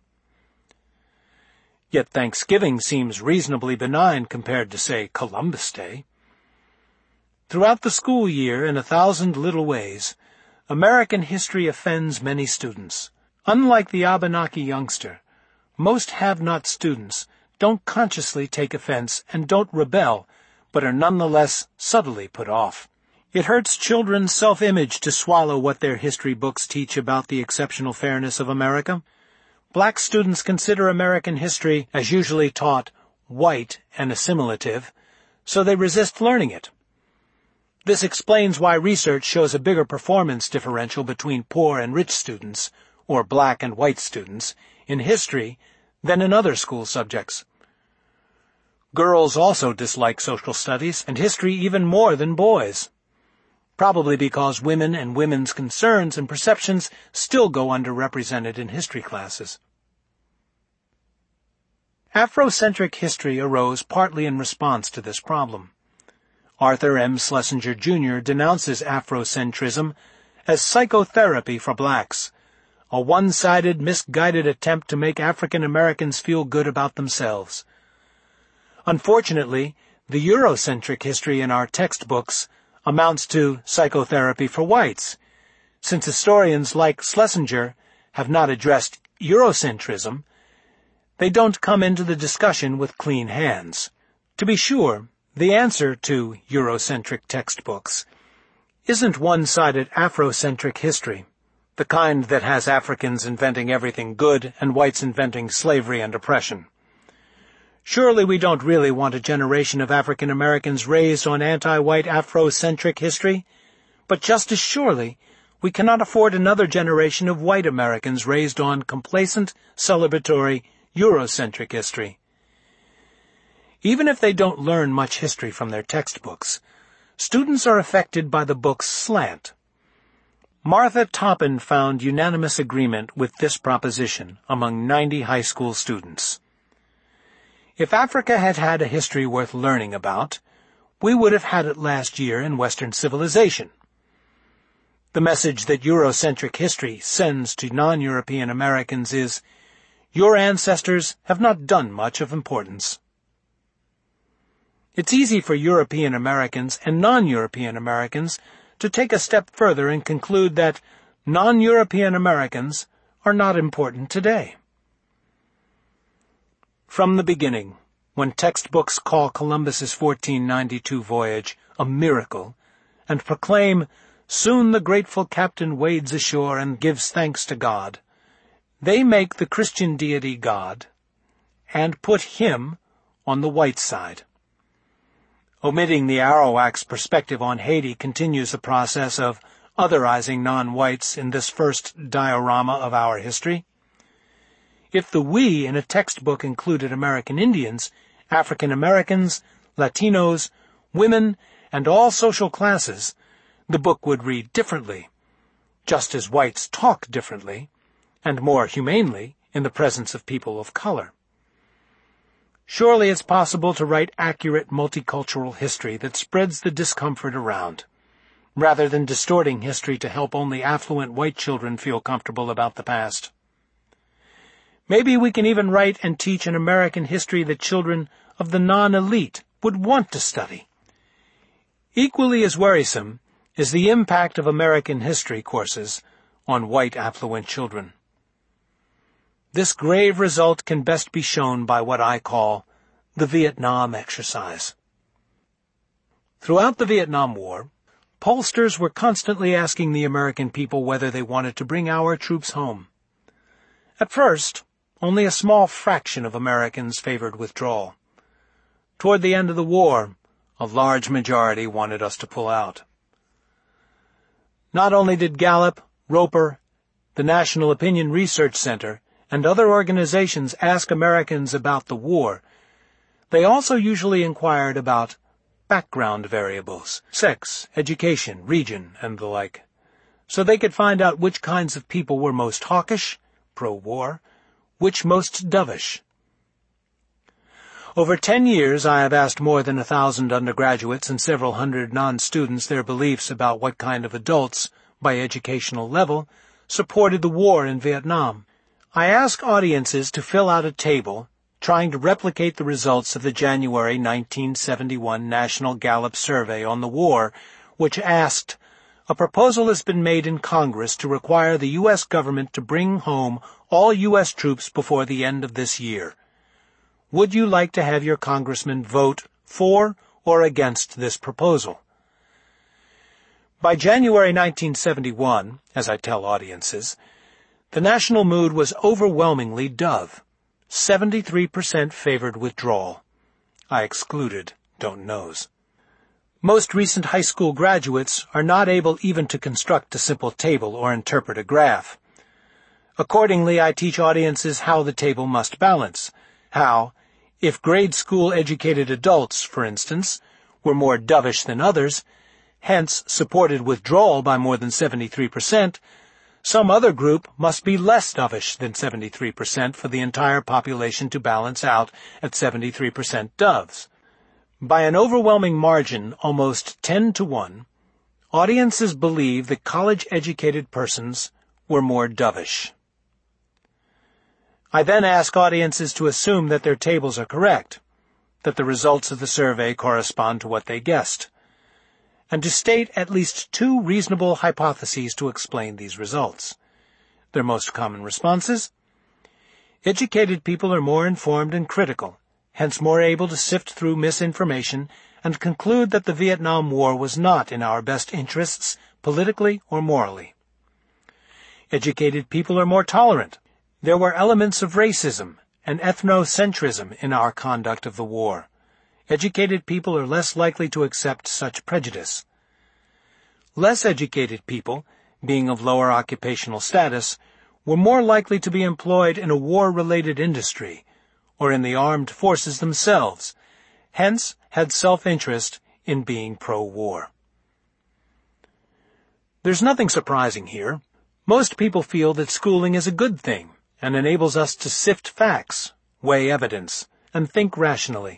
Yet Thanksgiving seems reasonably benign compared to, say, Columbus Day. Throughout the school year, in 1,000 little ways, American history offends many students. Unlike the Abenaki youngster, most have-not students don't consciously take offense and don't rebel, but are nonetheless subtly put off. It hurts children's self-image to swallow what their history books teach about the exceptional fairness of America. Black students consider American history, as usually taught, white and assimilative, so they resist learning it. This explains why research shows a bigger performance differential between poor and rich students, or black and white students, in history than in other school subjects. Girls also dislike social studies and history even more than boys, probably because women and women's concerns and perceptions still go underrepresented in history classes. Afrocentric history arose partly in response to this problem. Arthur M. Schlesinger, Jr. denounces Afrocentrism as psychotherapy for blacks, a one-sided, misguided attempt to make African Americans feel good about themselves. Unfortunately, the Eurocentric history in our textbooks amounts to psychotherapy for whites, since historians like Schlesinger have not addressed Eurocentrism. They don't come into the discussion with clean hands. To be sure, the answer to Eurocentric textbooks isn't one-sided Afrocentric history, the kind that has Africans inventing everything good and whites inventing slavery and oppression. Surely we don't really want a generation of African Americans raised on anti-white Afrocentric history, but just as surely we cannot afford another generation of white Americans raised on complacent, celebratory, Eurocentric history. Even if they don't learn much history from their textbooks, students are affected by the book's slant. Martha Toppin found unanimous agreement with this proposition among 90 high school students. If Africa had had a history worth learning about, we would have had it last year in Western civilization. The message that Eurocentric history sends to non-European Americans is, your ancestors have not done much of importance. It's easy for European Americans and non-European Americans to take a step further and conclude that non-European Americans are not important today. From the beginning, when textbooks call Columbus's 1492 voyage a miracle and proclaim, soon the grateful captain wades ashore and gives thanks to God, they make the Christian deity God and put him on the white side. Omitting the Arawak's perspective on Haiti continues the process of otherizing non-whites in this first diorama of our history. If the we in a textbook included American Indians, African Americans, Latinos, women, and all social classes, the book would read differently, just as whites talk differently, and more humanely in the presence of people of color. Surely it's possible to write accurate multicultural history that spreads the discomfort around, rather than distorting history to help only affluent white children feel comfortable about the past. Maybe we can even write and teach an American history that children of the non-elite would want to study. Equally as worrisome is the impact of American history courses on white affluent children. This grave result can best be shown by what I call the Vietnam exercise. Throughout the Vietnam War, pollsters were constantly asking the American people whether they wanted to bring our troops home. At first, only a small fraction of Americans favored withdrawal. Toward the end of the war, a large majority wanted us to pull out. Not only did Gallup, Roper, the National Opinion Research Center, and other organizations ask Americans about the war, they also usually inquired about background variables, sex, education, region, and the like, so they could find out which kinds of people were most hawkish, pro-war, which most dovish. Over 10 years, I have asked more than 1,000 undergraduates and several hundred non-students their beliefs about what kind of adults, by educational level, supported the war in Vietnam. I ask audiences to fill out a table trying to replicate the results of the January 1971 National Gallup survey on the war, which asked, a proposal has been made in Congress to require the U.S. government to bring home all U.S. troops before the end of this year. Would you like to have your congressman vote for or against this proposal? By January 1971, as I tell audiences, the national mood was overwhelmingly dove. 73% favored withdrawal. I excluded don't knows. Most recent high school graduates are not able even to construct a simple table or interpret a graph. Accordingly, I teach audiences how the table must balance, how, if grade school-educated adults, for instance, were more dovish than others, hence supported withdrawal by more than 73%, some other group must be less dovish than 73% for the entire population to balance out at 73% doves. By an overwhelming margin, almost 10 to 1, audiences believe that college-educated persons were more dovish. I then ask audiences to assume that their tables are correct, that the results of the survey correspond to what they guessed, and to state at least 2 reasonable hypotheses to explain these results. Their most common responses: educated people are more informed and critical, hence more able to sift through misinformation and conclude that the Vietnam War was not in our best interests, politically or morally. Educated people are more tolerant. There were elements of racism and ethnocentrism in our conduct of the war. Educated people are less likely to accept such prejudice. Less educated people, being of lower occupational status, were more likely to be employed in a war-related industry or in the armed forces themselves, hence had self-interest in being pro-war. There's nothing surprising here. Most people feel that schooling is a good thing and enables us to sift facts, weigh evidence, and think rationally.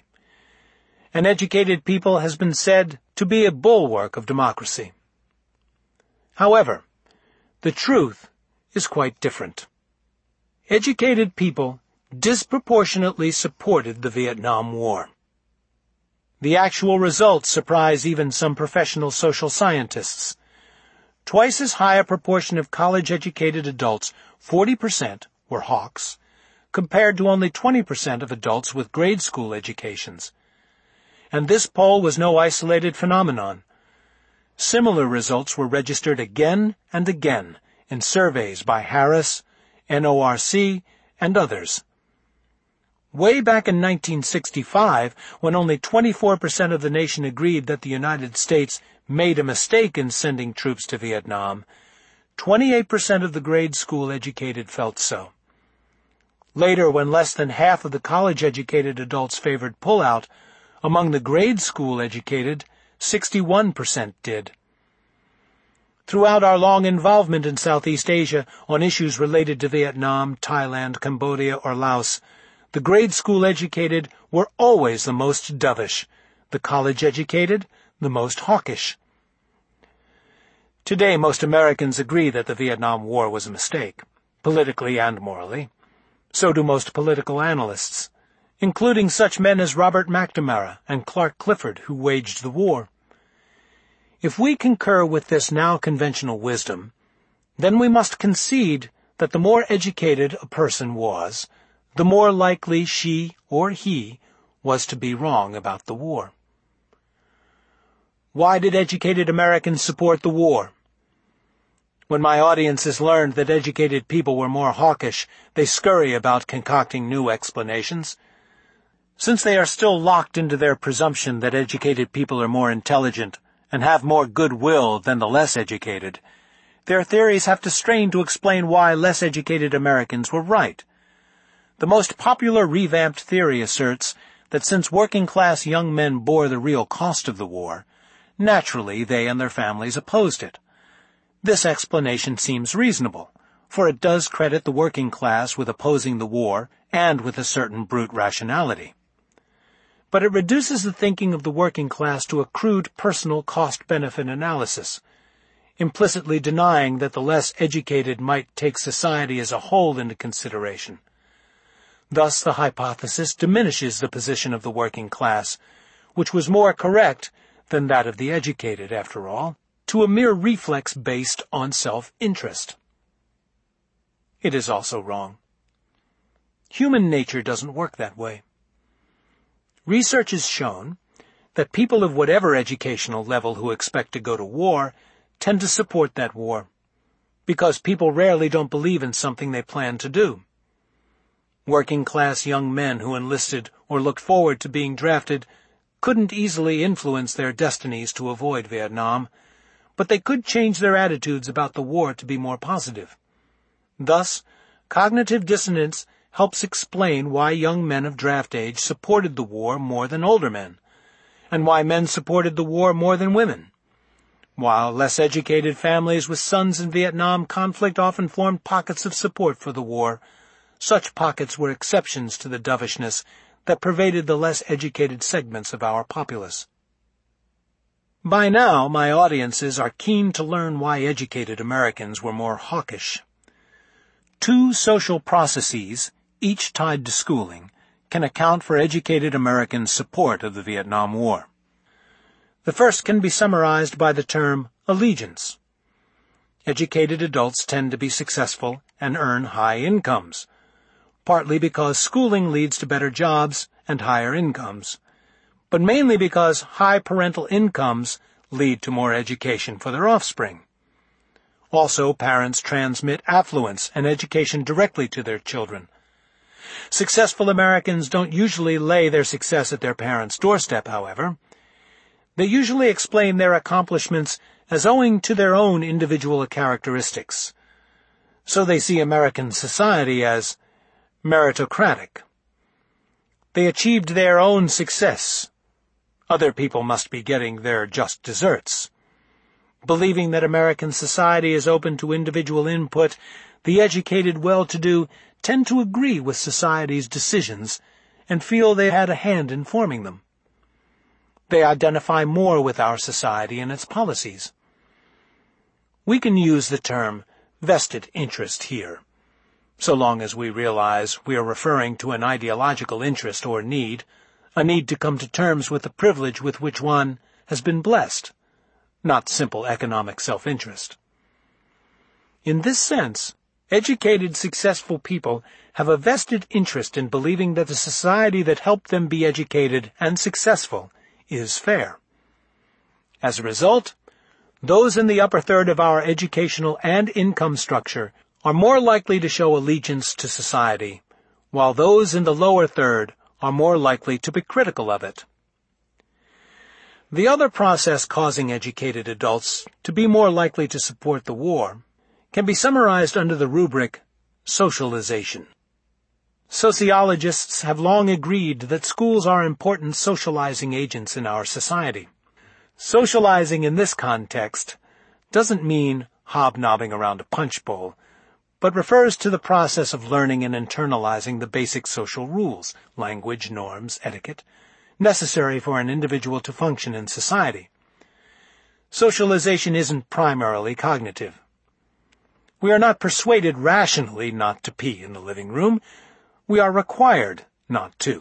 An educated people has been said to be a bulwark of democracy. However, the truth is quite different. Educated people disproportionately supported the Vietnam War. The actual results surprise even some professional social scientists. Twice as high a proportion of college-educated adults, 40%, were hawks, compared to only 20% of adults with grade school educations. And this poll was no isolated phenomenon. Similar results were registered again and again in surveys by Harris, NORC, and others. Way back in 1965, when only 24% of the nation agreed that the United States made a mistake in sending troops to Vietnam, 28% of the grade school educated felt so. Later, when less than half of the college-educated adults favored pullout, among the grade school educated, 61% did. Throughout our long involvement in Southeast Asia on issues related to Vietnam, Thailand, Cambodia, or Laos, the grade school educated were always the most dovish, the college educated the most hawkish. Today most Americans agree that the Vietnam War was a mistake, politically and morally. So do most political analysts, including such men as Robert McNamara and Clark Clifford, who waged the war. If we concur with this now conventional wisdom, then we must concede that the more educated a person was, the more likely she or he was to be wrong about the war. Why did educated Americans support the war? When my audiences learned that educated people were more hawkish, they scurry about concocting new explanations. Since they are still locked into their presumption that educated people are more intelligent and have more goodwill than the less educated, their theories have to strain to explain why less educated Americans were right. The most popular revamped theory asserts that since working-class young men bore the real cost of the war, naturally they and their families opposed it. This explanation seems reasonable, for it does credit the working class with opposing the war and with a certain brute rationality. But it reduces the thinking of the working class to a crude personal cost-benefit analysis, implicitly denying that the less educated might take society as a whole into consideration. Thus the hypothesis diminishes the position of the working class, which was more correct than that of the educated, after all, to a mere reflex based on self-interest. It is also wrong. Human nature doesn't work that way. Research has shown that people of whatever educational level who expect to go to war tend to support that war, because people rarely don't believe in something they plan to do. Working-class young men who enlisted or looked forward to being drafted couldn't easily influence their destinies to avoid Vietnam, but they could change their attitudes about the war to be more positive. Thus, cognitive dissonance helps explain why young men of draft age supported the war more than older men, and why men supported the war more than women. While less educated families with sons in Vietnam conflict often formed pockets of support for the war, such pockets were exceptions to the dovishness that pervaded the less educated segments of our populace. By now, my audiences are keen to learn why educated Americans were more hawkish. Two social processes, each tied to schooling, can account for educated Americans' support of the Vietnam War. The first can be summarized by the term allegiance. Educated adults tend to be successful and earn high incomes, partly because schooling leads to better jobs and higher incomes, but mainly because high parental incomes lead to more education for their offspring. Also, parents transmit affluence and education directly to their children. Successful Americans don't usually lay their success at their parents' doorstep, however. They usually explain their accomplishments as owing to their own individual characteristics. So they see American society as meritocratic. They achieved their own success. Other people must be getting their just desserts. Believing that American society is open to individual input, the educated well-to-do tend to agree with society's decisions and feel they had a hand in forming them. They identify more with our society and its policies. We can use the term vested interest here, so long as we realize we are referring to an ideological interest or need, a need to come to terms with the privilege with which one has been blessed, not simple economic self-interest. In this sense, educated, successful people have a vested interest in believing that the society that helped them be educated and successful is fair. As a result, those in the upper third of our educational and income structure are more likely to show allegiance to society, while those in the lower third are more likely to be critical of it. The other process causing educated adults to be more likely to support the war can be summarized under the rubric socialization. Sociologists have long agreed that schools are important socializing agents in our society. Socializing in this context doesn't mean hobnobbing around a punch bowl, but refers to the process of learning and internalizing the basic social rules, language, norms, etiquette, necessary for an individual to function in society. Socialization isn't primarily cognitive. We are not persuaded rationally not to pee in the living room. We are required not to.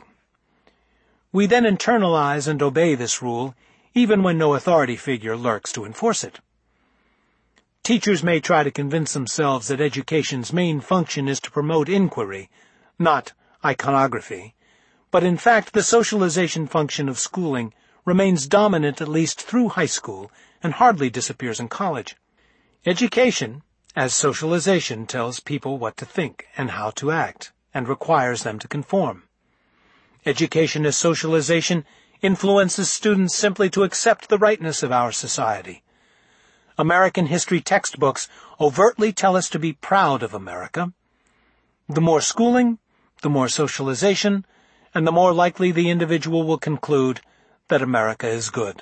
We then internalize and obey this rule, even when no authority figure lurks to enforce it. Teachers may try to convince themselves that education's main function is to promote inquiry, not iconography, but in fact the socialization function of schooling remains dominant at least through high school and hardly disappears in college. Education, as socialization, tells people what to think and how to act, and requires them to conform. Education as socialization influences students simply to accept the rightness of our society. American history textbooks overtly tell us to be proud of America. The more schooling, the more socialization, and the more likely the individual will conclude that America is good.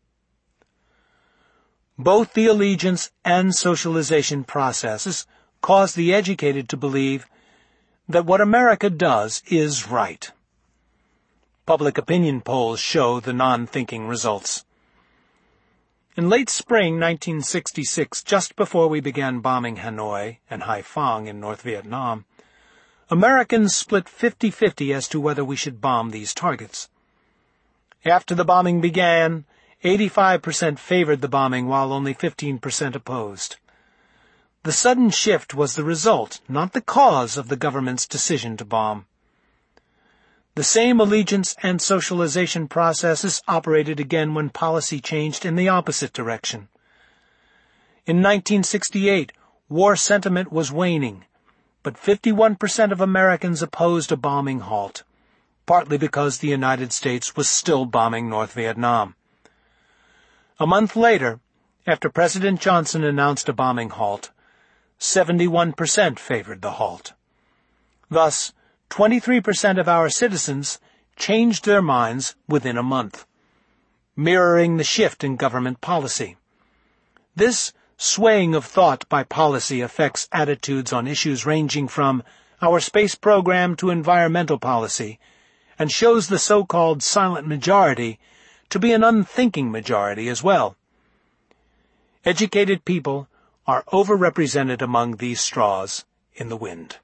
Both the allegiance and socialization processes cause the educated to believe that what America does is right. Public opinion polls show the non-thinking results. In late spring 1966, just before we began bombing Hanoi and Haiphong in North Vietnam, Americans split 50-50 as to whether we should bomb these targets. After the bombing began, 85% favored the bombing while only 15% opposed. The sudden shift was the result, not the cause, of the government's decision to bomb. The same allegiance and socialization processes operated again when policy changed in the opposite direction. In 1968, war sentiment was waning, but 51% of Americans opposed a bombing halt, partly because the United States was still bombing North Vietnam. A month later, after President Johnson announced a bombing halt, 71% favored the halt. Thus, 23% of our citizens changed their minds within a month, mirroring the shift in government policy. This swaying of thought by policy affects attitudes on issues ranging from our space program to environmental policy, and shows the so-called silent majority to be an unthinking majority as well. Educated people are overrepresented among these straws in the wind.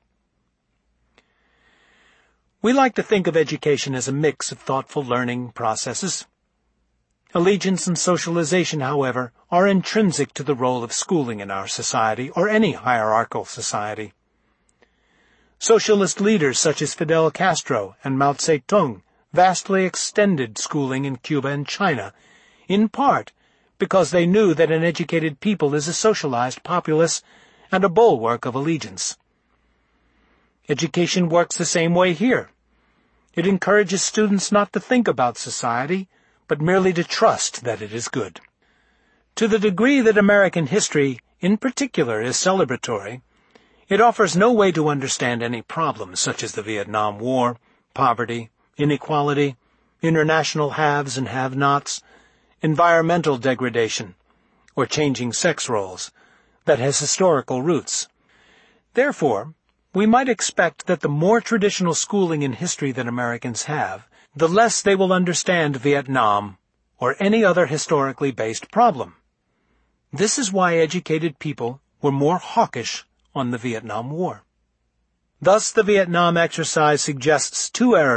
We like to think of education as a mix of thoughtful learning processes. Allegiance and socialization, however, are intrinsic to the role of schooling in our society or any hierarchical society. Socialist leaders such as Fidel Castro and Mao Zedong vastly extended schooling in Cuba and China, in part because they knew that an educated people is a socialized populace and a bulwark of allegiance. Education works the same way here. It encourages students not to think about society, but merely to trust that it is good. To the degree that American history, in particular, is celebratory, it offers no way to understand any problems such as the Vietnam War, poverty, inequality, international haves and have-nots, environmental degradation, or changing sex roles, that has historical roots. Therefore, we might expect that the more traditional schooling in history that Americans have, the less they will understand Vietnam or any other historically based problem. This is why educated people were more hawkish on the Vietnam War. Thus, the Vietnam exercise suggests two errors